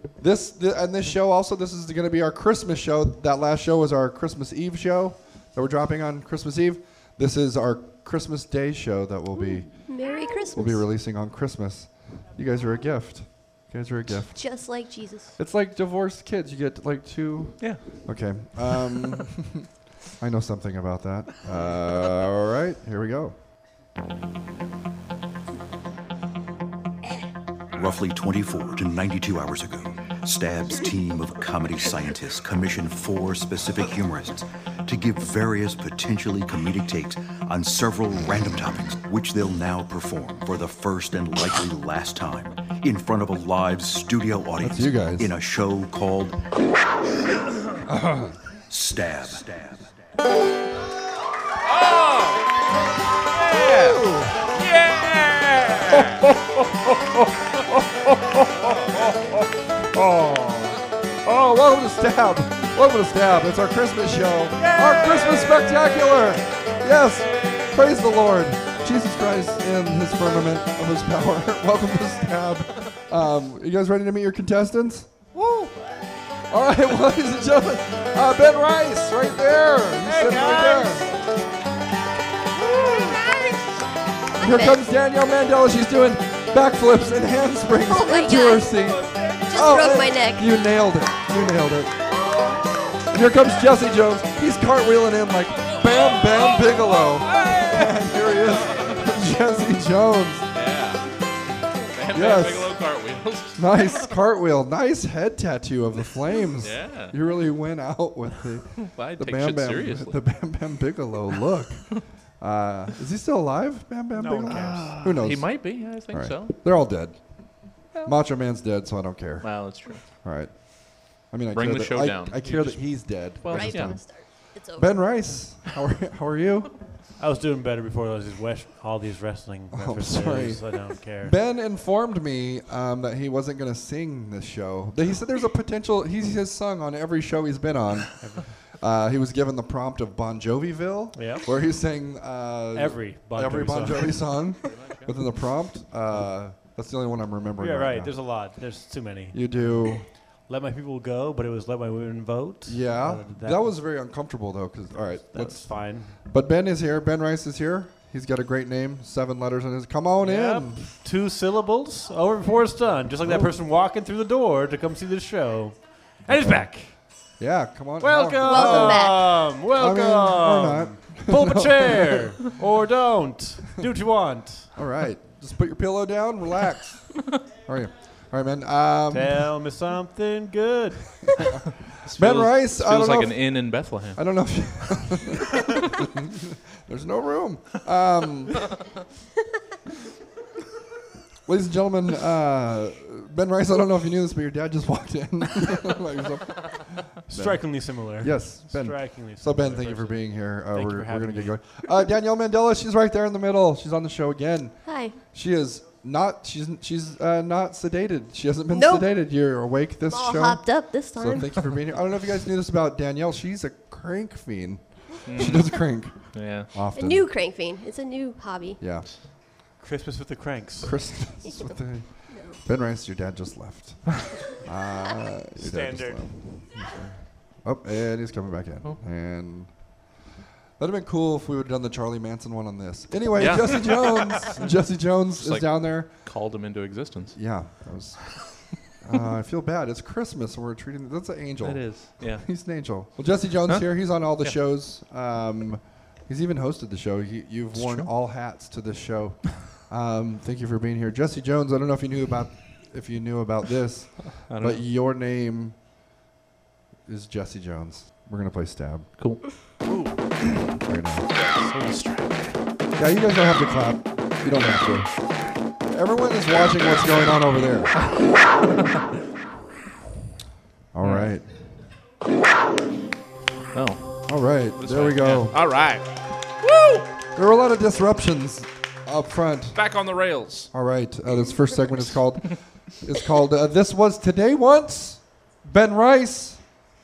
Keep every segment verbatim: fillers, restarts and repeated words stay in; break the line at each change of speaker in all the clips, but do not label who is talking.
This th- and this show also. This is going to be our Christmas show. That last show was our Christmas Eve show that we're dropping on Christmas Eve. This is our Christmas Day show that will be
Merry Christmas.
we'll be releasing on Christmas. You guys are a gift. You guys are a gift.
Just like Jesus.
It's like divorced kids. You get like two.
Yeah.
Okay. Um, I know something about that. Uh, all right. Here we go.
Roughly twenty-four to ninety-two hours ago, Stab's team of comedy scientists commissioned four specific humorists to give various potentially comedic takes on several random topics, which they'll now perform for the first and likely last time in front of a live studio audience.
That's you guys.
In a show called Stab. Stab.
Oh, oh! Welcome to Stab. Welcome to Stab. It's our Christmas show. Our Christmas spectacular. Yes. Praise the Lord. Jesus Christ in his firmament of his power. Welcome to Stab. Um, you guys ready to meet your contestants? Woo! All right, ladies and gentlemen, uh, Ben Rice, right there. He's sitting right there. Here comes Danielle Mandela. She's doing backflips and handsprings
Oh my
into
God.
her seat.
Just
Oh,
broke
and
my neck.
You nailed it. You nailed it. And here comes Jesse Jones. He's cartwheeling in like Bam Bam Bigelow. And here he is, Jesse Jones.
Yeah. Bam
Yes.
Bam Bigelow cartwheels.
Nice cartwheel. Nice head tattoo of the flames.
Yeah.
You really went out with the,
I
the
take
Bam
shit
Bam
seriously.
the Bam Bam Bigelow look. Uh, is he still alive, Bam Bam
No
Bigelow?
one cares.
Who knows?
He might be. I think
All right.
so.
They're all dead. Macho Man's dead, so I don't care.
Well, that's true.
All right. I mean, I
Bring
care
the
that,
show
I,
down.
I care that he's dead.
Well,
Right
yeah.
from the start. It's over.
Ben Rice, how are, how are you?
I was doing better before those these wes- all these wrestling
Oh,
references.
sorry.
I don't care.
Ben informed me um, that he wasn't going to sing this show. That He said there's a potential. He has sung on every show he's been on. Uh, he was given the prompt of Bon Joviville,
Yep.
where he sang uh,
Every Bon
every
Jovi
Bon
song.
Jovi song within the prompt. Uh, that's the only one I'm remembering.
Yeah, right.
now.
There's a lot. There's too many.
You do.
Let my people go, but it was let my women vote.
Yeah,
Uh,
that, was very uncomfortable though. Cause all right,
That's
let's.
fine.
But Ben is here. Ben Rice is here. He's got a great name. Seven letters in his. Come on
Yep.
in.
Two syllables over before it's done. Just like that
Oh.
person walking through the door to come see the show. And he's back.
Yeah, come on.
Welcome.
Welcome back.
Welcome.
I mean, or not.
Pull up a chair. Or don't. Do what you want.
All right. Just put your pillow down. Relax. How are you? All right, man. Um,
Tell me something good.
This
Ben
feels,
Rice,
this
I don't
feels
know
like
if-
an inn in Bethlehem.
I don't know if you there's no room. Um, ladies and gentlemen, uh, Ben Rice, I don't know if you knew this, but your dad just walked in. Like, so-
Strikingly similar.
yes, Ben.
Strikingly
So, Ben,
similar
thank you for
person.
being here. Uh,
Thank
we're
you for
we're
having
going to get
me.
going. Uh, Danielle Mandela, she's right there in the middle. She's on the show again.
Hi.
She is not, she's she's uh, not sedated. She hasn't been
Nope.
sedated. You're awake this
All
show.
hopped up this
So
time.
thank you for being here. I don't know if you guys knew this about Danielle. She's a crank fiend.
Mm.
She does crank
Yeah.
a
often.
new crank fiend. It's a new hobby.
Yeah.
Christmas with the Cranks.
Christmas with the Ben Rice, your dad just left. Uh, your dad just
Standard.
left. Oh, and he's coming back in.
Oh.
And that'd have been cool if we would have done the Charlie Manson one on this. Anyway,
Yeah.
Jesse Jones. Jesse Jones
Just
is
like-
down there.
Called him into existence.
Yeah, that was. Uh, I feel bad. It's Christmas, and we're treating. That's an angel.
That is. Yeah.
He's an angel. Well, Jesse Jones
Huh?
here. He's on all the
Yeah.
shows. Um, he's even hosted the show. He, you've
It's
worn
true.
all hats to this show. Um, thank you for being here, Jesse Jones. I don't know if you knew about if you knew about this,
I don't
but
know.
your name is Jesse Jones. We're gonna play Stab
Cool.
right now.
So distracting.
Yeah, you guys don't have to clap. You don't have to. Everyone is watching what's going on over there. All right.
Oh.
All right.
This
There
way.
we go.
Yeah. All right.
There were a lot of disruptions up front.
Back on the rails.
All right. Uh, this first segment is called. It's called. Uh, this was today once. Ben Rice.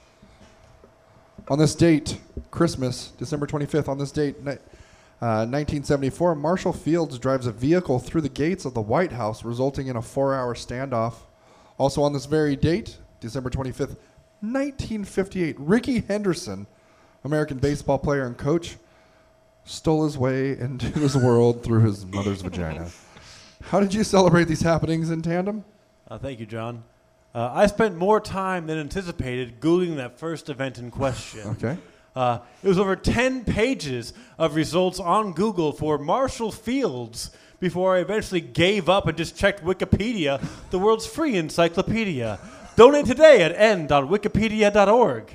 On this date, Christmas, December twenty-fifth. On this date, ni- uh, nineteen seventy-four, Marshall Fields drives a vehicle through the gates of the White House, resulting in a four-hour standoff. Also on this very date, December twenty-fifth, nineteen fifty-eight, Ricky Henderson, American baseball player and coach, stole his way into this world through his mother's vagina. How did you celebrate these happenings in tandem?
Uh, thank you, John. Uh, I spent more time than anticipated Googling that first event in question.
Okay.
Uh, it was over ten pages of results on Google for Marshall Fields before I eventually gave up and just checked Wikipedia, the world's free encyclopedia. Donate today at n dot wikipedia dot org.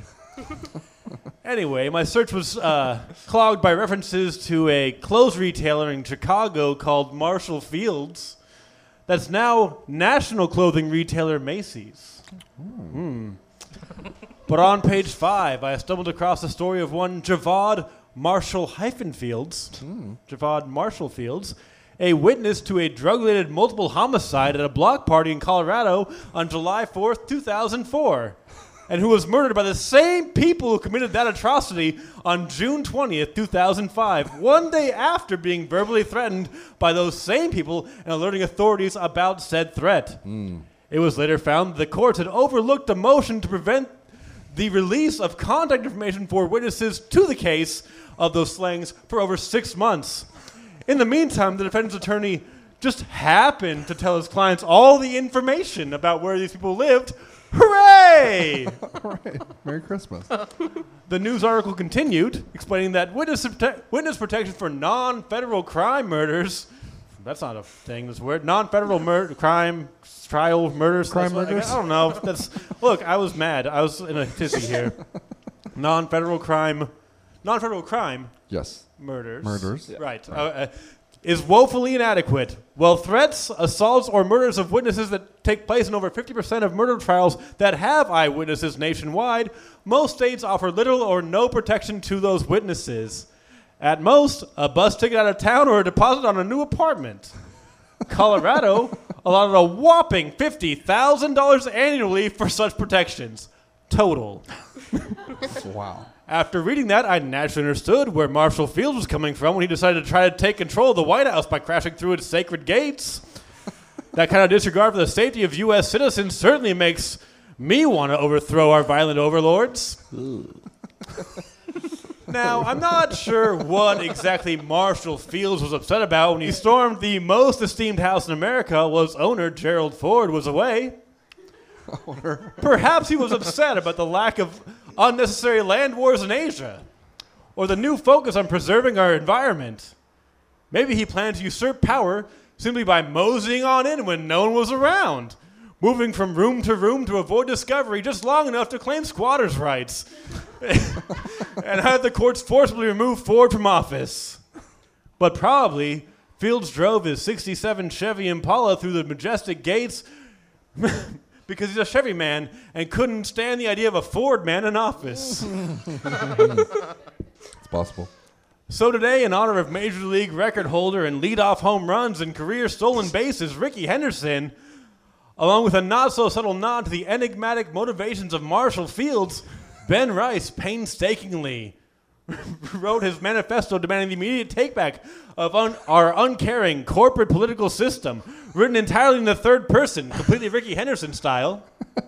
Anyway, my search was uh, clogged by references to a clothes retailer in Chicago called Marshall Fields that's now national clothing retailer Macy's. Hmm. But on page five, I stumbled across the story of one Javad Marshall hyphen Fields, mm. Javad Marshall Fields, a witness to a drug-related multiple homicide at a block party in Colorado on July fourth, two thousand four, and who was murdered by the same people who committed that atrocity on June twentieth, two thousand five, one day after being verbally threatened by those same people and alerting authorities about said threat. Mm. It was later found that the courts had overlooked a motion to prevent the release of contact information for witnesses to the case of those slayings for over six months. In the meantime, the defendant's attorney just happened to tell his clients all the information about where these people lived. Hooray!
All right. Merry Christmas.
The news article continued, explaining that witness, prote- witness protection for non-federal crime murders, that's not a thing, this word, non-federal murder, crime, trial, murders.
Crime
what,
murders?
I, I don't know. That's Look, I was mad. I was in a tizzy here. Non-federal crime, non-federal crime.
Yes.
Murders.
Murders.
Yeah. Right. right. Uh, uh, is woefully inadequate. While threats, assaults, or murders of witnesses that take place in over fifty percent of murder trials that have eyewitnesses nationwide, most states offer little or no protection to those witnesses. At most, a bus ticket out of town or a deposit on a new apartment. Colorado allotted a whopping fifty thousand dollars annually for such protections. Total.
Wow.
After reading that, I naturally understood where Marshall Fields was coming from when he decided to try to take control of the White House by crashing through its sacred gates. That kind of disregard for the safety of U S citizens certainly makes me want to overthrow our violent overlords. Now, I'm not sure what exactly Marshall Fields was upset about when he stormed the most esteemed house in America while its owner, Gerald Ford, was away.
Owner.
Perhaps he was upset about the lack of unnecessary land wars in Asia, or the new focus on preserving our environment. Maybe he planned to usurp power simply by moseying on in when no one was around, moving from room to room to avoid discovery just long enough to claim squatters' rights, and had the courts forcibly remove Ford from office. But probably, Fields drove his sixty-seven Chevy Impala through the majestic gates because he's a Chevy man and couldn't stand the idea of a Ford man in office.
It's possible.
So today, in honor of Major League record holder and leadoff home runs and career stolen bases, Ricky Henderson, along with a not-so-subtle nod to the enigmatic motivations of Marshall Fields, Ben Rice painstakingly wrote his manifesto demanding the immediate takeback of un- our uncaring corporate political system, written entirely in the third person, completely Ricky Henderson style,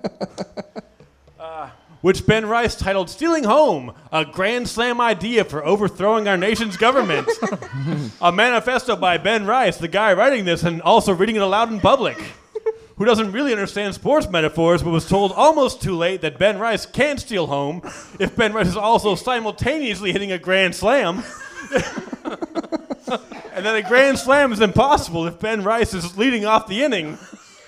uh, which Ben Rice titled Stealing Home, a Grand Slam Idea for Overthrowing Our Nation's Government. A manifesto by Ben Rice, the guy writing this and also reading it aloud in public, who doesn't really understand sports metaphors, but was told almost too late that Ben Rice can't steal home if Ben Rice is also simultaneously hitting a grand slam. And then a grand slam is impossible if Ben Rice is leading off the inning.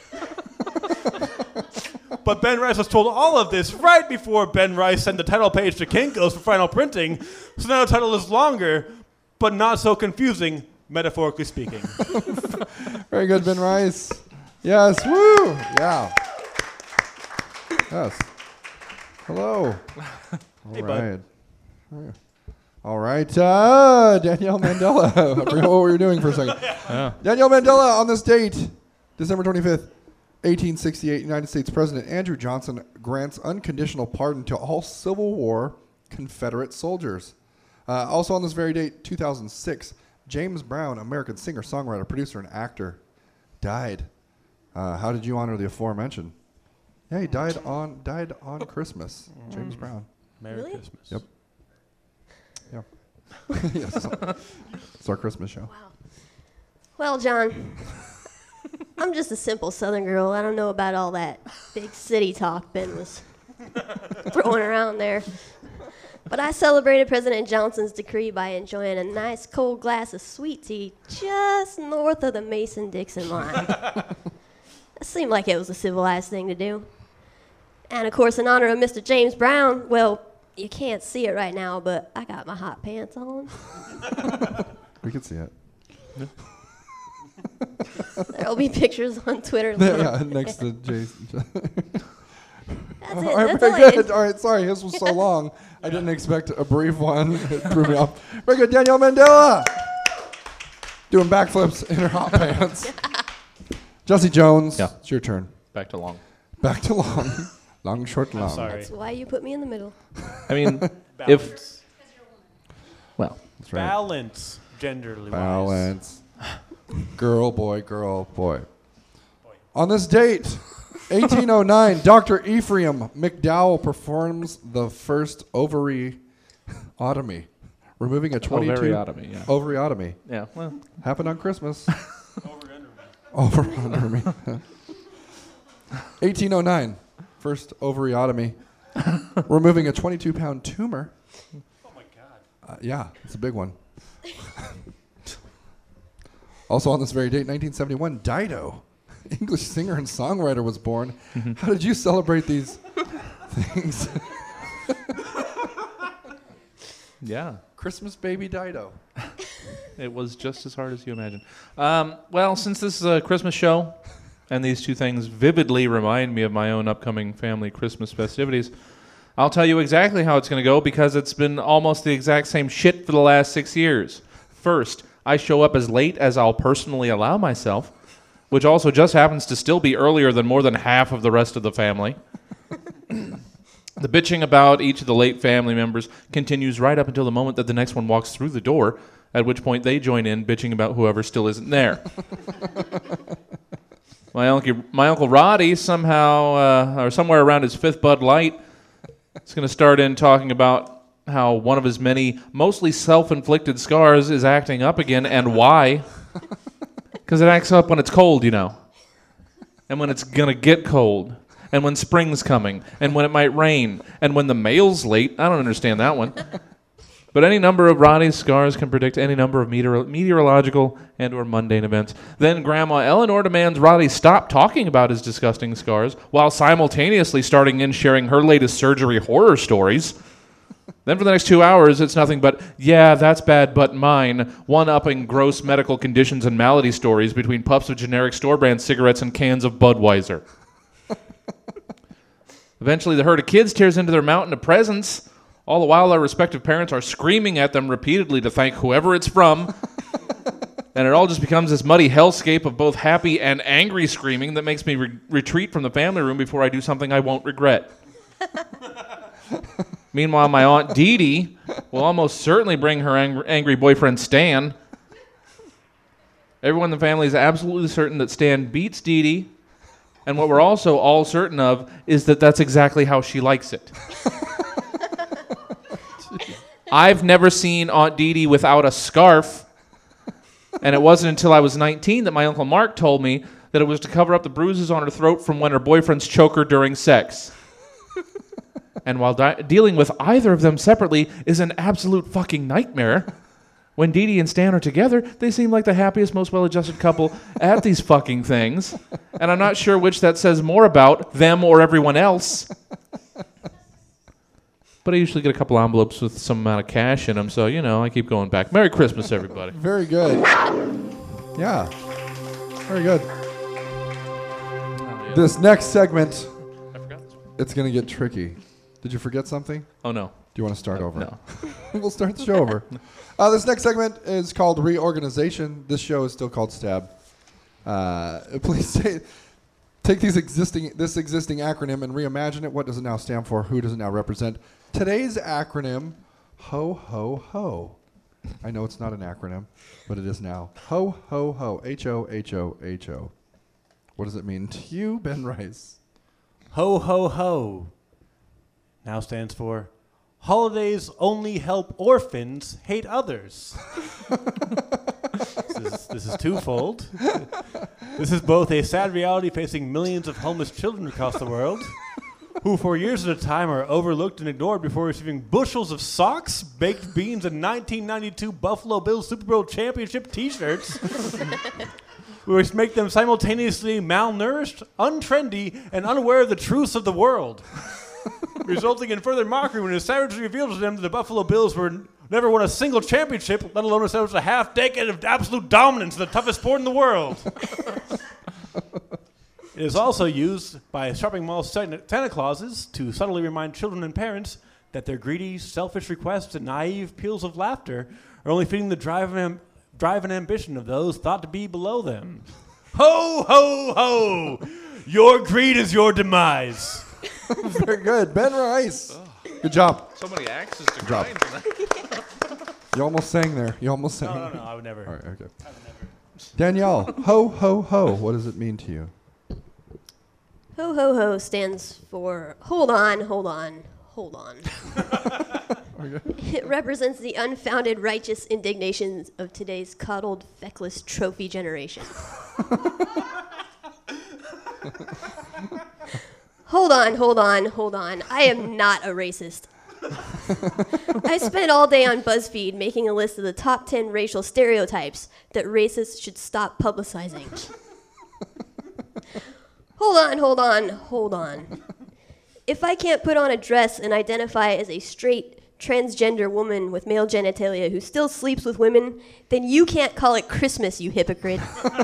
But Ben Rice was told all of this right before Ben Rice sent the title page to Kinko's for final printing, so now the title is longer, but not so confusing, metaphorically speaking.
Very good, Ben Rice. Yes, woo! Yeah. Yes. Hello. All
Hey,
right. Bud. All right, uh, Danielle Mandela. I forgot what we were doing for a second.
Yeah.
Danielle Mandela on this date, December twenty-fifth, eighteen sixty-eight, United States President Andrew Johnson grants unconditional pardon to all Civil War Confederate soldiers. Uh, also on this very date, two thousand six, James Brown, American singer, songwriter, producer, and actor, died. Uh, how did you honor the aforementioned? Yeah, he died on died on Christmas. James Brown.
Merry
Really?
Christmas.
Yep. Yeah. Yes. It's our Christmas show.
Wow. Well, John, I'm just a simple Southern girl. I don't know about all that big city talk Ben was throwing around there. But I celebrated President Johnson's decree by enjoying a nice cold glass of sweet tea just north of the Mason-Dixon line. It seemed like it was a civilized thing to do. And, of course, in honor of Mister James Brown, well, you can't see it right now, but I got my hot pants on.
We can see it.
There'll be pictures on Twitter.
Yeah, next to Jason.
That's
All
it.
right,
That's
very
all I
good.
did.
All right, sorry, his was so long. I didn't expect a brief one. It threw me off. Very good, Danielle Mandela. Doing backflips in her hot pants. Jesse Jones,
Yeah.
it's your turn.
Back to long.
Back to long. Long, short, long.
I'm sorry.
That's why you put me in the middle.
I mean, if
Balance.
well,
That's right.
Balance, genderly wise.
Balance. Girl, boy, girl, boy. On this date, eighteen oh nine, Doctor Ephraim McDowell performs the first ovary-otomy, removing a twenty-two
Ovariotomy, yeah.
Ovariotomy.
Yeah, well,
Happened on Christmas.
Over under me.
Over under me. eighteen oh nine, first ovariotomy, removing a twenty-two pound tumor.
Oh my God.
Uh, yeah, it's a big one. Also on this very date, nineteen seventy-one, Dido, English singer and songwriter, was born. How did you celebrate these things?
yeah.
Christmas baby Dido.
It was just as hard as you imagine. Um, well, since this is a Christmas show, and these two things vividly remind me of my own upcoming family Christmas festivities, I'll tell you exactly how it's going to go because it's been almost the exact same shit for the last six years. First, I show up as late as I'll personally allow myself, which also just happens to still be earlier than more than half of the rest of the family. The bitching about each of the late family members continues right up until the moment that the next one walks through the door, at which point they join in bitching about whoever still isn't there. my uncle, my uncle Roddy somehow, uh, or somewhere around his fifth Bud Light, is going to start in talking about how one of his many, mostly self-inflicted scars is acting up again, and why. Because it acts up when it's cold, you know. And when it's going to get cold. And when spring's coming. And when it might rain. And when the mail's late. I don't understand that one. But any number of Roddy's scars can predict any number of meteor- meteorological and or mundane events. Then Grandma Eleanor demands Roddy stop talking about his disgusting scars while simultaneously starting in sharing her latest surgery horror stories. Then for the next two hours, it's nothing but, yeah, that's bad, but mine, one-upping gross medical conditions and malady stories between puffs of generic store-brand cigarettes and cans of Budweiser. Eventually, the herd of kids tears into their mountain of presents, all the while their respective parents are screaming at them repeatedly to thank whoever it's from. And it all just becomes this muddy hellscape of both happy and angry screaming that makes me re- retreat from the family room before I do something I won't regret. Meanwhile, my Aunt Dee Dee will almost certainly bring her ang- angry boyfriend Stan. Everyone in the family is absolutely certain that Stan beats Dee Dee. And what we're also all certain of is that that's exactly how she likes it. I've never seen Aunt Dee Dee without a scarf. And it wasn't until I was nineteen that my Uncle Mark told me that it was to cover up the bruises on her throat from when her boyfriends choke her during sex. And while di- dealing with either of them separately is an absolute fucking nightmare, when Dee Dee and Stan are together, they seem like the happiest, most well-adjusted couple at these fucking things. And I'm not sure which that says more about, them or everyone else. But I usually get a couple envelopes with some amount of cash in them, so, you know, I keep going back. Merry Christmas, everybody.
Very good. Yeah. Very good.
Oh, yeah.
This next segment,
I forgot this one.
it's going to get tricky. Did you forget something?
Oh, no.
Do you want to start over?
No.
We'll start the show over. Uh, this next segment is called Reorganization. This show is still called Stab. Uh, please say, take these existing this existing acronym and reimagine it. What does it now stand for? Who does it now represent? Today's acronym, Ho Ho Ho. I know it's not an acronym, but it is now. Ho Ho Ho. H O H O H O. What does it mean to you, Ben Rice?
Ho, ho, ho now stands for holidays only help orphans hate others. this, is, this is twofold. This is both a sad reality facing millions of homeless children across the world who for years at a time are overlooked and ignored before receiving bushels of socks, baked beans, and nineteen ninety-two Buffalo Bills Super Bowl championship t-shirts, which make them simultaneously malnourished, untrendy, and unaware of the truths of the world, resulting in further mockery when it is savagely revealed to them that the Buffalo Bills were never won a single championship, let alone establish a half decade of absolute dominance in the toughest sport in the world. It is also used by shopping mall Santa Clauses to subtly remind children and parents that their greedy, selfish requests and naive peals of laughter are only feeding the drive and, amb- drive and ambition of those thought to be below them. Ho, ho, ho! Your greed is your demise.
Very good. Ben Rice. Good job.
So many axes to grind.
You almost sang there. You almost sang.
No, no, no, I would never.
All right, okay.
I would never.
Danielle, ho, ho, ho. What does it mean to you?
Ho ho ho stands for hold on, hold on, hold on. It represents the unfounded righteous indignations of today's coddled, feckless trophy generation. Hold on, hold on, hold on. I am not a racist. I spent all day on BuzzFeed making a list of the top ten racial stereotypes that racists should stop publicizing. Hold on, hold on, hold on. If I can't put on a dress and identify as a straight, transgender woman with male genitalia who still sleeps with women, then you can't call it Christmas, you hypocrite.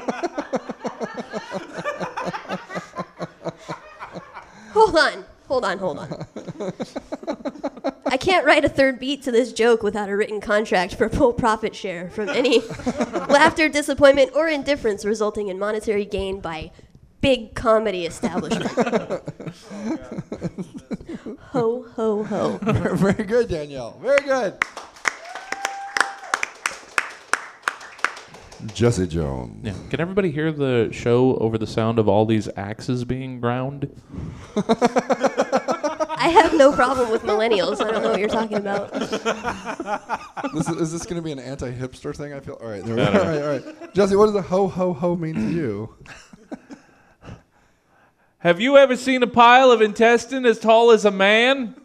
Hold on, hold on, hold on. I can't write a third beat to this joke without a written contract for full profit share from any laughter, disappointment, or indifference resulting in monetary gain by big comedy establishment. Ho, ho, ho.
Very good, Danielle. Very good. Jesse Jones.
Yeah. Can everybody hear the show over the sound of all these axes being ground?
I have no problem with millennials. I don't know what you're talking about.
This is, is this going to be an anti-hipster thing? I feel. All right, there we go. All right, all right. Jesse, what does the ho ho ho mean to you?
Have you ever seen a pile of intestine as tall as a man?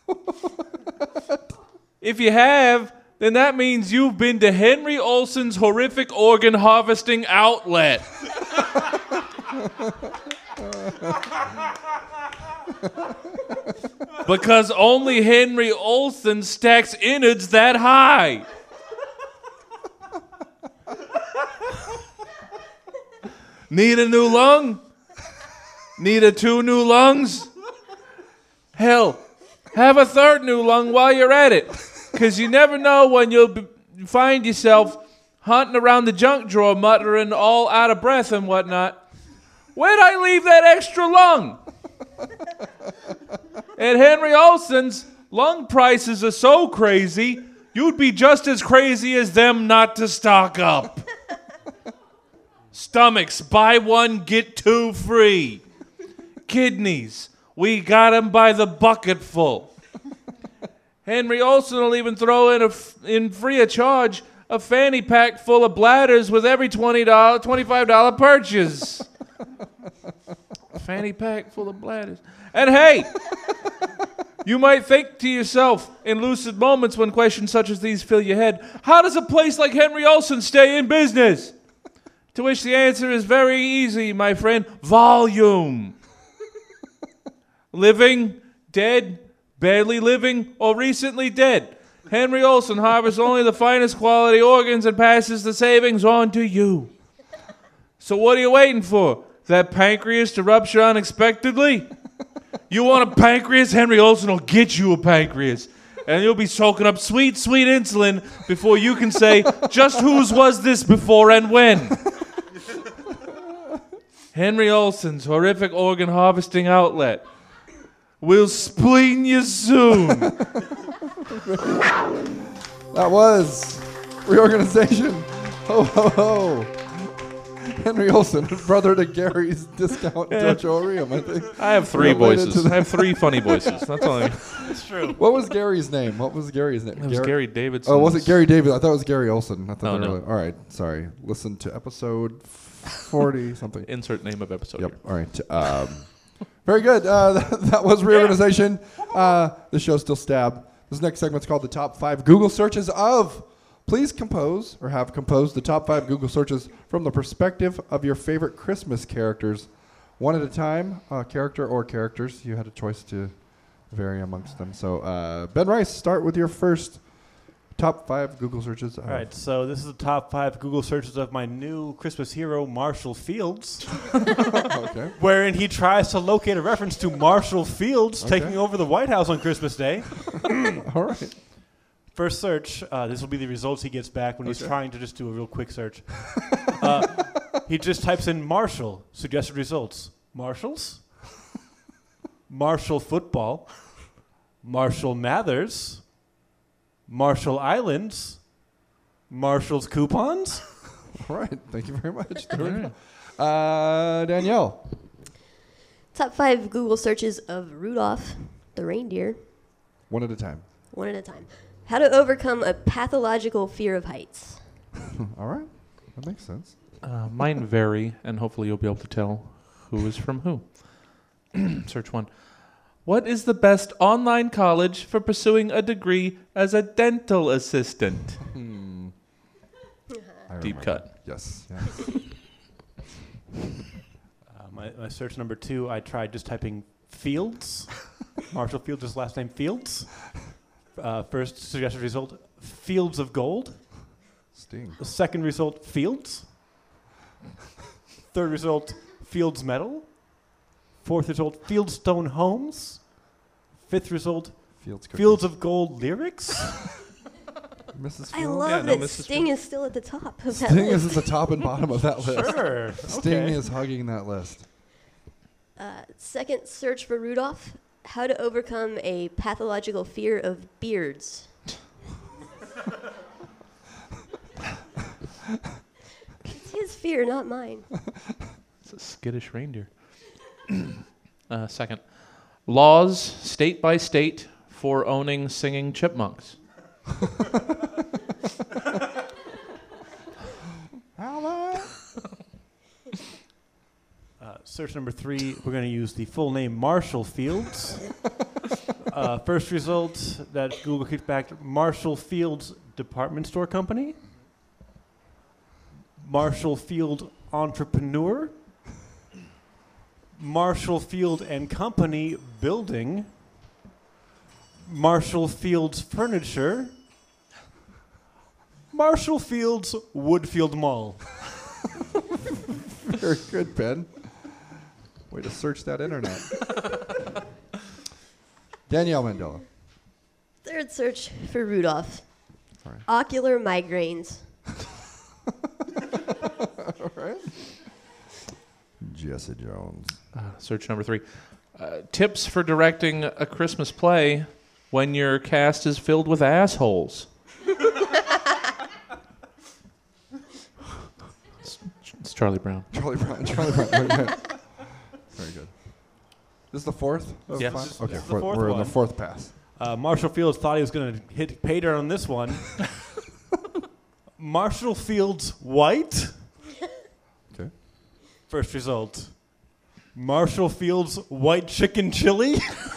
If you have, then that means you've been to Henry Olsen's horrific organ harvesting outlet. Because only Henry Olsen stacks innards that high. Need a new lung? Need a two new lungs? Hell, have a third new lung while you're at it. Because you never know when you'll be, find yourself hunting around the junk drawer muttering all out of breath and whatnot. Where'd I leave that extra lung? At Henry Olsen's, lung prices are so crazy, you'd be just as crazy as them not to stock up. Stomachs, buy one, get two free. Kidneys, we got them by the bucketful. Henry Olsen will even throw in, a f- in free of charge a fanny pack full of bladders with every twenty dollars, twenty-five dollars purchase. Fanny pack full of bladders. And hey, you might think to yourself in lucid moments when questions such as these fill your head, how does a place like Henry Olsen stay in business? To which the answer is very easy, my friend. Volume. Living, dead, barely living, or recently dead. Henry Olsen harvests only the finest quality organs and passes the savings on to you. So what are you waiting for? That pancreas to rupture unexpectedly? You want a pancreas? Henry Olsen will get you a pancreas. And you'll be soaking up sweet, sweet insulin before you can say, just whose was this before and when? Henry Olsen's horrific organ harvesting outlet. We'll spleen you soon.
That was reorganization. Ho, ho, ho. Henry Olsen, brother to Gary's discount Dojo Orium, I think.
I have three
Related to
voices.
the-
I have three funny voices. That's all. I
That's true.
What was Gary's name? What was Gary's name?
It was Gary Davidson.
Oh, was it Gary David? I thought it was Gary Olsen. I thought
Oh,
they were
no.
like- all right, sorry. Listen to episode forty something.
Insert name of episode
Yep.
here.
All right. Um, very good. Uh, that, that was reorganization. Uh, the show's still Stab. This next segment's called the top five Google searches of. Please compose or have composed the top five Google searches from the perspective of your favorite Christmas characters, one at a time, uh, character or characters. You had a choice to vary amongst them. So, uh, Ben Rice, start with your first top five Google searches. Of
All right, so this is the top five Google searches of my new Christmas hero, Marshall Fields,
Okay.
wherein he tries to locate a reference to Marshall Fields
Okay.
taking over the White House on Christmas Day.
All right.
First search, uh, this will be the results he gets back when he's
Okay.
trying to just do a real quick search. uh, he just types in Marshall, suggested results. Marshalls? Marshall football. Marshall Mathers. Marshall Islands. Marshall's coupons.
All right. Thank you very much. There we go. Uh, Danielle.
Top five Google searches of Rudolph the reindeer,
One at a time.
one at a time. How to overcome a pathological fear of heights.
All right. That makes sense.
Uh, mine vary, and hopefully you'll be able to tell who is from who. Search one. What is the best online college for pursuing a degree as a dental assistant?
I
Deep
remember.
cut.
Yes. yes.
Uh, my, my search number two, I tried just typing Fields. Marshall Fields, his last name Fields. Uh, first suggested result, Fields of Gold.
Sting.
The second result, Fields. Third result, Fields Medal. Fourth result, Fieldstone Homes. Fifth result,
Fields. Cookies.
Fields of Gold Lyrics.
Missus
I
Fields.
love
Yeah, no,
that
Missus
Sting is still at the top of that
Sting
list.
is at the top and bottom of that list.
Sure.
Sting
okay.
is hugging that list.
Uh, second search for Rudolph. How to overcome a pathological fear of beards. It's his fear, not mine.
It's a skittish reindeer. uh, second. Laws, state by state, for owning singing chipmunks.
Uh, search number three, we're going to use the full name Marshall Fields. uh, first result that Google kicked back, Marshall Fields Department Store Company. Marshall Field Entrepreneur. Marshall Field and Company Building. Marshall Fields Furniture. Marshall Fields Woodfield Mall.
Very good, Ben. Way to search that internet. Danielle Mandela.
Third search for Rudolph.
Sorry.
Ocular migraines.
All right. Jesse Jones.
Uh, search number three. Uh, tips for directing a Christmas play when your cast is filled with assholes. it's, it's Charlie Brown.
Charlie Brown. Charlie Brown. Very good. Very good. This is the fourth? Of
Yes.
five?
This is-
Okay,
this is the
fourth-
fourth
we're in the
one.
fourth pass.
Uh, Marshall Fields thought he was going to hit pay dirt on this one. Marshall Fields White.
Okay.
First result. Marshall Fields White Chicken Chili.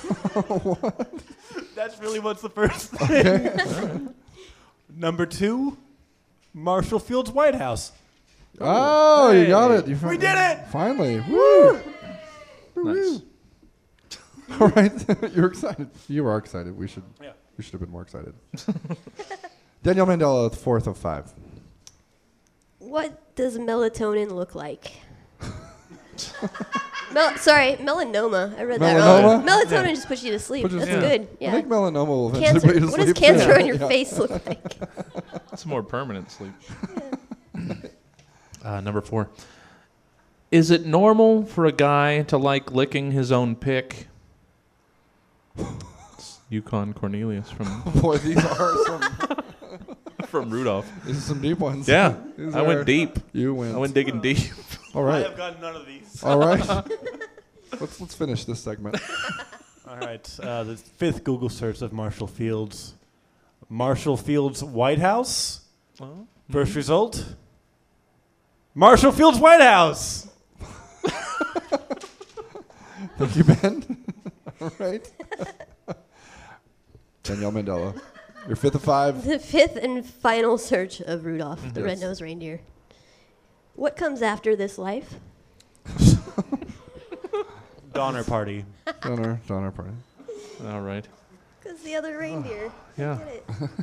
That's really what's the first thing. Number two, Marshall Fields White House.
Oh, you got
Hey.
it. You fin-
We did it!
Finally. Woo!
Nice.
All right. You're excited. You are excited. We should
Yeah.
we should have been more excited. Danielle Mandela, the fourth of five.
What does melatonin look like? Mel- sorry, melanoma. I read that wrong.
Melanoma?
Melatonin just puts you to sleep.
Puts you to
That's
sleep.
good.
I
Yeah.
think melanoma will eventually
Cancer.
put you to
What does
sleep.
cancer
Yeah.
on your
Yeah.
face look like?
It's a more permanent sleep. uh, number four. Is it normal for a guy to like licking his own pick? It's Yukon Cornelius from
Boy, these are some.
from Rudolph.
These are some deep ones.
Yeah,
These
I
are-
went deep.
You went.
I went digging deep.
All
I
right.
have gotten none of these.
All right. let's let's finish this segment.
All right. Uh, the fifth Google search of Marshall Fields. Marshall Fields White House.
Well,
First result. Marshall Fields White House.
Thank you, Ben. All right. Danielle Mandela, your fifth of five.
The fifth and final search of Rudolph, the
Yes.
red-nosed reindeer. What comes after this life?
Donner Party.
Donor, donor party.
all right.
Because the other reindeer.
Yeah.
Get it.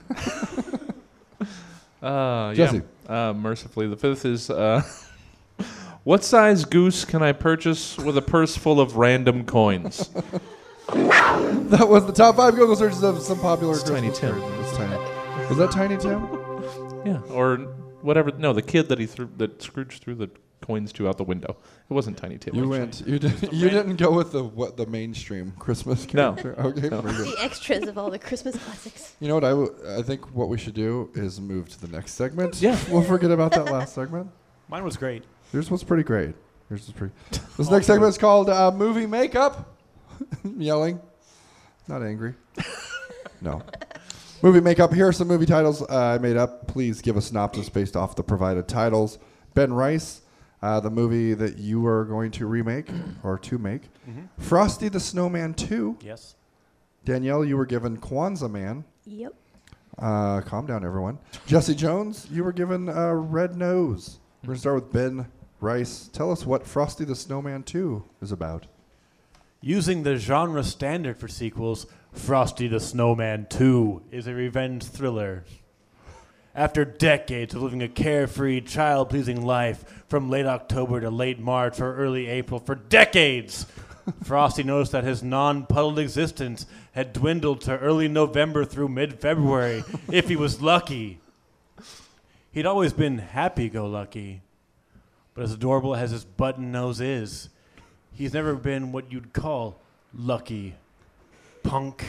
Uh,
Jesse.
Yeah. Uh, mercifully, the fifth is uh, what size goose can I purchase with a purse full of random coins?
That was the top five Google searches of some popular
It's Tiny
Christmas
Tim.
cards. It's Tiny. Was that Tiny Tim?
Yeah, or whatever. No, the kid that he threw that Scrooge threw the coins to out the window. It wasn't Tiny Tim.
You went. You did. You didn't go with the what the mainstream Christmas
No.
character. Okay.
No.
Very good.
The extras of all the Christmas classics.
You know what? I, w- I think what we should do is move to the next segment.
Yeah.
We'll forget about that last segment.
Mine was great.
Yours was pretty great. Yours was pretty. This next segment is called uh, Movie Makeup. Yelling. Not angry. No. Movie Makeup. Here are some movie titles uh, I made up. Please give a synopsis based off the provided titles. Ben Rice, uh, the movie that you are going to remake or to make.
Mm-hmm.
Frosty the Snowman two.
Yes.
Danielle, you were given Kwanzaa Man.
Yep.
Uh, calm down, everyone. Jesse Jones, you were given uh, Red Nose. We're going to start with Ben Rice. Tell us what Frosty the Snowman two is about.
Using the genre standard for sequels, Frosty the Snowman two is a revenge thriller. After decades of living a carefree, child-pleasing life from late October to late March or early April for decades, Frosty noticed that his non-puddled existence had dwindled to early November through mid-February, if he was lucky. He'd always been happy-go-lucky, but as adorable as his button nose is, he's never been what you'd call lucky. Punk.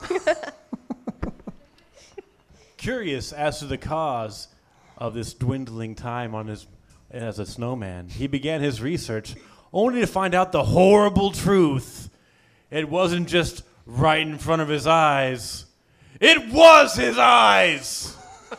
Curious as to the cause of this dwindling time on his as a snowman, he began his research only to find out the horrible truth. It wasn't just right in front of his eyes. It was his eyes!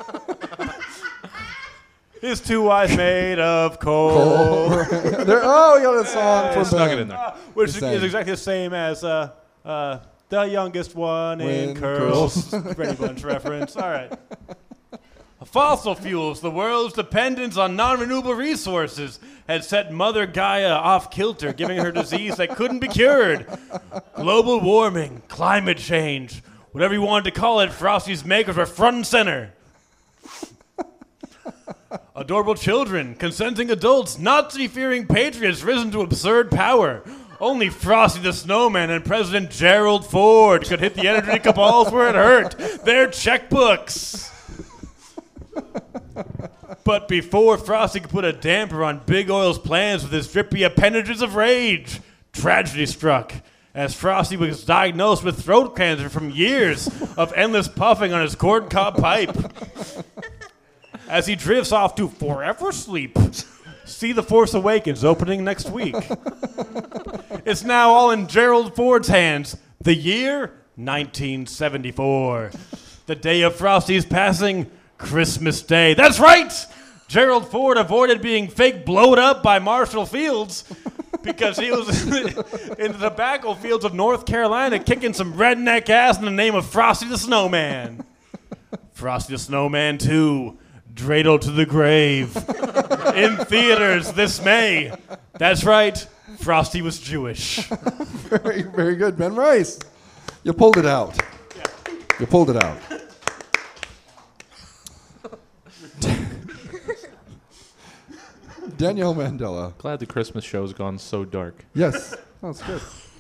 His two eyes made of coal.
there, oh, you got a song for
Snuck
Ben.
it in there.
Uh, which
Same.
is exactly the same as uh, uh, the youngest one in
When
curls. Brady Bunch reference. All right. Fossil fuels, the world's dependence on non-renewable resources, had set Mother Gaia off kilter, giving her disease that couldn't be cured. Global warming, climate change, whatever you wanted to call it, Frosty's makers were front and center. Adorable children, consenting adults, Nazi-fearing patriots risen to absurd power. Only Frosty the Snowman and President Gerald Ford could hit the energy cabals where it hurt, their checkbooks. But before Frosty could put a damper on Big Oil's plans with his drippy appendages of rage, tragedy struck as Frosty was diagnosed with throat cancer from years of endless puffing on his corncob pipe. As he drifts off to forever sleep, see The Force Awakens opening next week. It's now all in Gerald Ford's hands. The year, nineteen seventy-four. The day of Frosty's passing, Christmas Day. That's right! Gerald Ford avoided being fake blowed up by Marshall Fields because he was in the tobacco fields of North Carolina kicking some redneck ass in the name of Frosty the Snowman. Frosty the Snowman two, Dreidel to the Grave. In theaters this May. That's right, Frosty was Jewish.
Very, very good, Ben Rice. You pulled it out. You pulled it out. Danielle Mandela.
Glad the Christmas show's gone so dark.
Yes, that's good.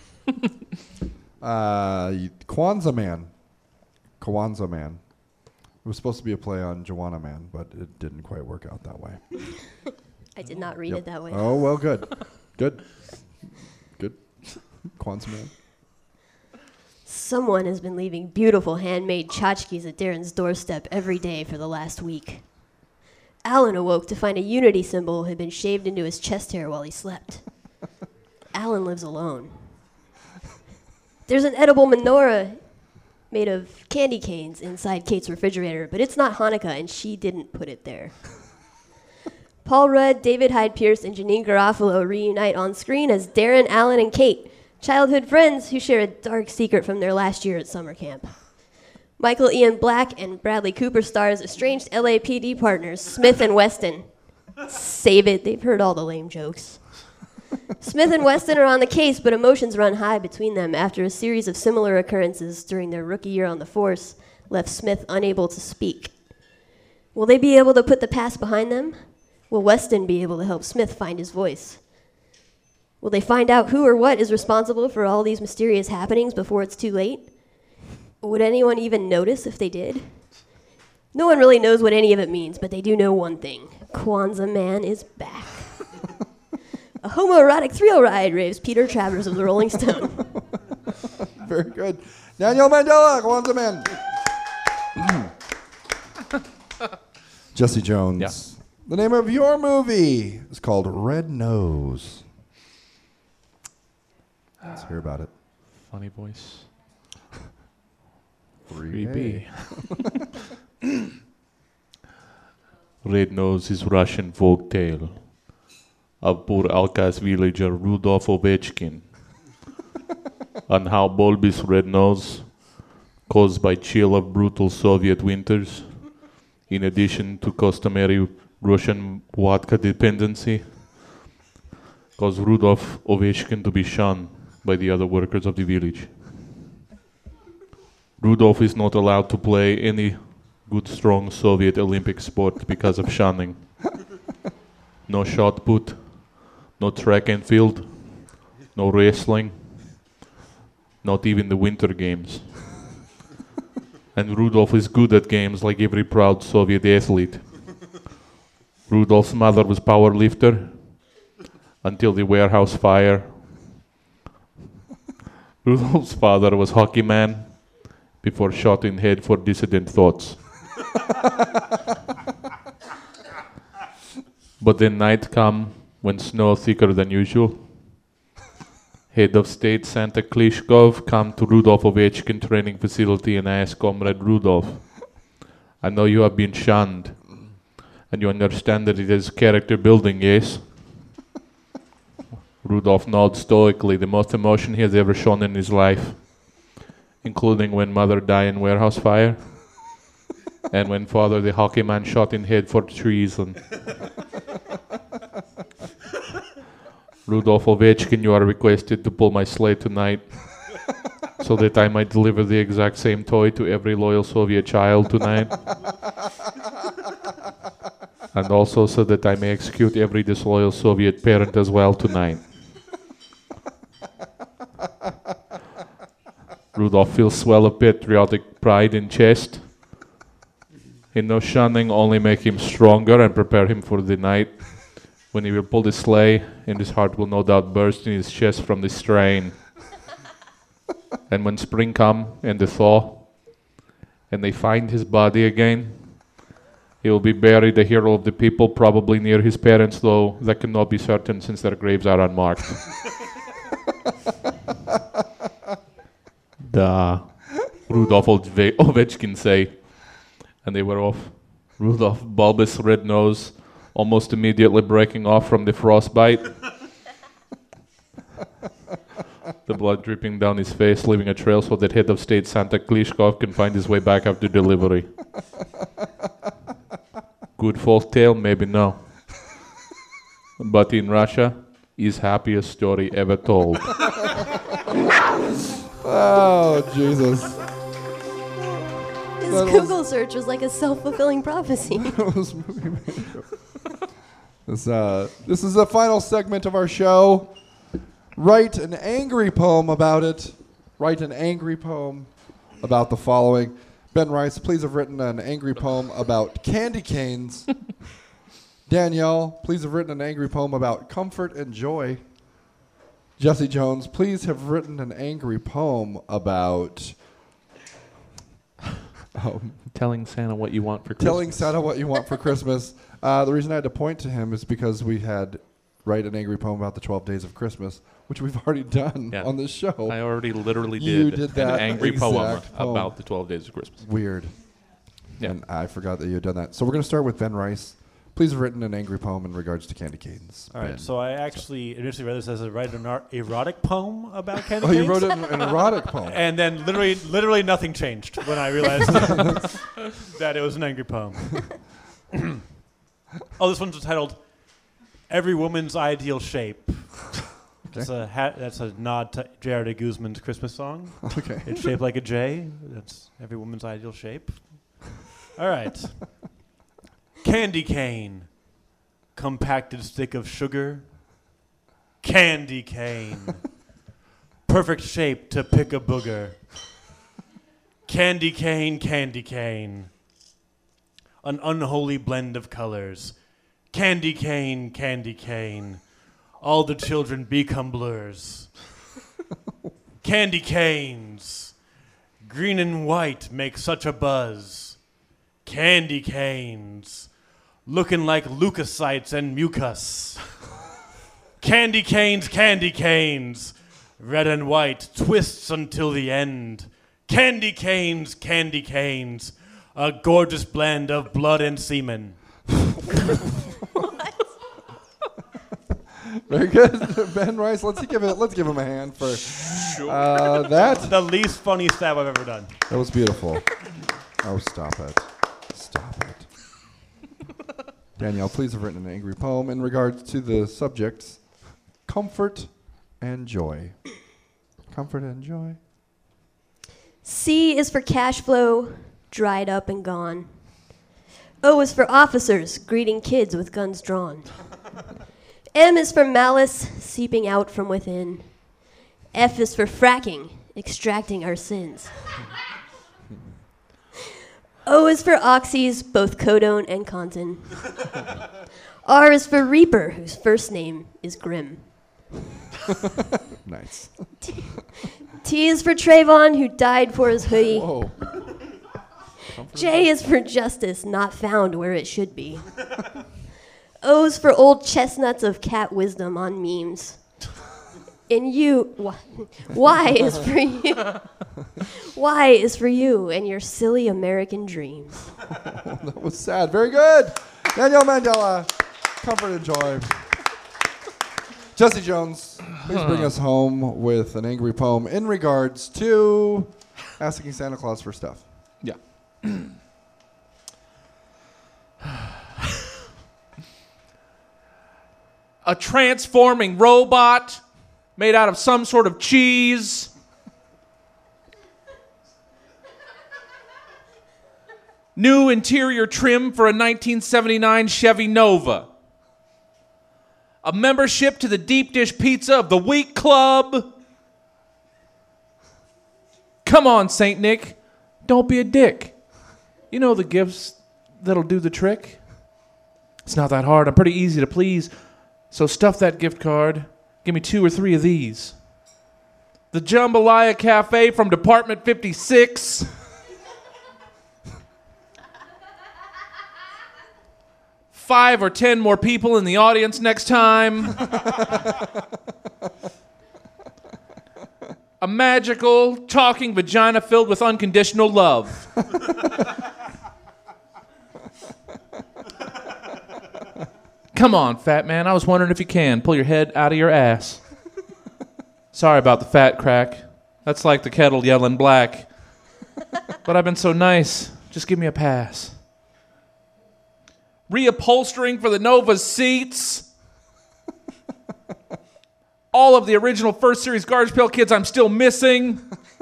uh, Kwanzaa Man. Kwanzaa Man. It was supposed to be a play on Joanna Man, but it didn't quite work out that way.
I did not read
Yep.
it that way.
Oh, well, good. Good. Good. Kwanzaa Man.
Someone has been leaving beautiful handmade tchotchkes at Darren's doorstep every day for the last week. Alan awoke to find a unity symbol had been shaved into his chest hair while he slept. Alan lives alone. There's an edible menorah made of candy canes inside Kate's refrigerator, but it's not Hanukkah, and she didn't put it there. Paul Rudd, David Hyde Pierce, and Janine Garofalo reunite on screen as Darren, Alan, and Kate, childhood friends who share a dark secret from their last year at summer camp. Michael Ian Black and Bradley Cooper stars estranged L A P D partners, Smith and Weston. Save it, they've heard all the lame jokes. Smith and Weston are on the case, but emotions run high between them after a series of similar occurrences during their rookie year on the force left Smith unable to speak. Will they be able to put the past behind them? Will Weston be able to help Smith find his voice? Will they find out who or what is responsible for all these mysterious happenings before it's too late? Would anyone even notice if they did? No one really knows what any of it means, but they do know one thing. Kwanzaa Man is back. A homoerotic thrill ride, raves Peter Travers of the Rolling Stone.
Very good. Daniel Mandela, Kwanzaa Man. Jesse Jones.
Yeah.
The name of your movie is called Red Nose. Let's hear about it.
Funny voice.
three
B. Red Nose is Russian folk tale of poor Alkas villager Rudolf Ovechkin and how bulbous red nose, caused by chill of brutal Soviet winters, in addition to customary Russian vodka dependency, caused Rudolf Ovechkin to be shunned by the other workers of the village. Rudolf is not allowed to play any good, strong Soviet Olympic sport because of shunning. No shot put, no track and field, no wrestling, not even the winter games. And Rudolf is good at games like every proud Soviet athlete. Rudolf's mother was power lifter until the warehouse fire. Rudolf's father was hockey man before shot in head for dissident thoughts. But then night come when snow thicker than usual. Head of state Santa Klishkov come to Rudolf Ovechkin training facility and ask Comrade Rudolf, I know you have been shunned, and you understand that it is character building, yes? Rudolf nods stoically, the most emotion he has ever shown in his life, including when mother died in warehouse fire, and when father the hockey man shot in head for treason. Rudolf Ovechkin, you are requested to pull my sleigh tonight so that I might deliver the exact same toy to every loyal Soviet child tonight. And also so that I may execute every disloyal Soviet parent as well tonight. Rudolf feels swell of patriotic pride in chest. In no shunning only make him stronger and prepare him for the night when he will pull the sleigh and his heart will no doubt burst in his chest from the strain. And when spring come and the thaw and they find his body again, he will be buried a hero of the people, probably near his parents, though that cannot be certain since their graves are unmarked. Da, Rudolf Ove- Ovechkin say, and they were off. Rudolf, bulbous red nose, almost immediately breaking off from the frostbite. The blood dripping down his face, leaving a trail so that head of state Santa Klishkov can find his way back after delivery. Good folk tale? Maybe no. But in Russia, is happiest story ever told.
Oh, Jesus.
His
That
Google search was like a self-fulfilling prophecy.
This, uh, this is the final segment of our show. Write an angry poem about it. Write an angry poem about the following. Ben Rice, please have written an angry poem about candy canes. Danielle, please have written an angry poem about comfort and joy. Jesse Jones, please have written an angry poem about um,
Telling Santa what you want for Christmas.
telling Santa what you want for Christmas. Uh, the reason I had to point to him is because we had write an angry poem about the twelve days of Christmas, which we've already done
Yeah.
on this show.
I already literally did,
You did that
an angry poem,
exact poem.
about the twelve days of Christmas.
Weird.
Yeah.
And I forgot that you had done that. So we're going to start with Ben Rice. Please have written an angry poem in regards to candy canes.
All right,
Ben.
so I actually initially read this as a write an ar- erotic poem about candy
Oh,
canes.
you wrote it in an erotic poem.
And then literally, literally nothing changed when I realized that it was an angry poem. Oh, this one's titled "Every Woman's Ideal Shape." That's a ha- that's a nod to J R D Guzman's Christmas song.
Okay.
It's shaped like a J. That's every woman's ideal shape. All right. Candy cane, compacted stick of sugar. Candy cane, perfect shape to pick a booger. Candy cane, candy cane, an unholy blend of colors. Candy cane, candy cane, all the children become blurs. Candy canes, green and white make such a buzz. Candy canes, looking like leukocytes and mucus. Candy canes, candy canes, red and white, twists until the end. Candy canes, candy canes, a gorgeous blend of blood and semen.
Very good, Ben Rice. Let's give it. Let's give him a hand for uh, that.
The least funny stab I've ever done.
That was beautiful. Oh, stop it! Stop it. Danielle, please have written an angry poem in regards to the subjects comfort and joy. Comfort and joy.
C is for cash flow, dried up and gone. O is for officers, greeting kids with guns drawn. M is for malice, seeping out from within. F is for fracking, extracting our sins. O is for oxys, both codone and contin. R is for reaper, whose first name is Grim.
Nice.
T is for Trayvon, who died for his hoodie.
Whoa.
J is for justice, not found where it should be. O's for old chestnuts of cat wisdom on memes. And you, wh- Y is for you. Y is for you and your silly American dreams.
That was sad. Very good. Danielle Mandela, comfort and joy. Jesse Jones, please bring us home with an angry poem in regards to asking Santa Claus for stuff.
Yeah. A transforming robot made out of some sort of cheese. New interior trim for a nineteen seventy-nine Chevy Nova. A membership to the Deep Dish Pizza of the Week Club. Come on, Saint Nick. Don't be a dick. You know the gifts that'll do the trick. It's not that hard. I'm pretty easy to please. So stuff that gift card. Give me two or three of these. The Jambalaya Cafe from Department fifty-six. Five or ten more people in the audience next time. A magical, talking vagina filled with unconditional love. Come on, fat man. I was wondering if you can. Pull your head out of your ass. Sorry about the fat crack. That's like the kettle yelling black. But I've been so nice. Just give me a pass. Reupholstering for the Nova's seats. All of the original first series Garbage Pail Kids I'm still missing.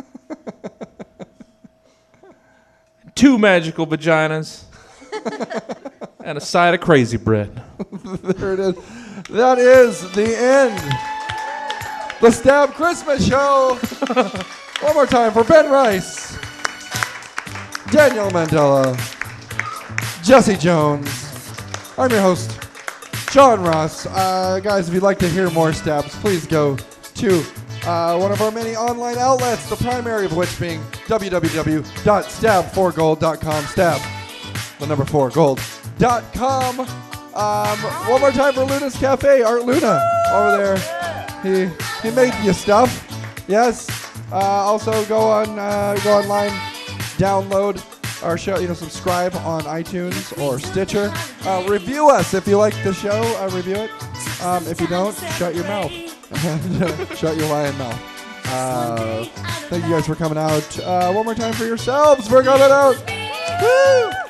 Two magical vaginas. And a side of crazy bread.
There it is. That is the end. The Stab Christmas Show. One more time for Ben Rice, Danielle Mandela, Jesse Jones. I'm your host, John Ross. Uh, guys, if you'd like to hear more stabs, please go to to uh, one of our many online outlets, the primary of which being w w w dot stab four gold dot com. Stab, the number four gold dot com. Um, one more time for Luna's Cafe. Art Luna over there. He he made you stuff. Yes. Uh, also go on uh, go online, download our show. You know, subscribe on iTunes or Stitcher. Uh, review us if you like the show. Uh, review it. Um, if you don't, shut your mouth. Shut your lying mouth. Uh, thank you guys for coming out. Uh, one more time for yourselves for coming out. Woo!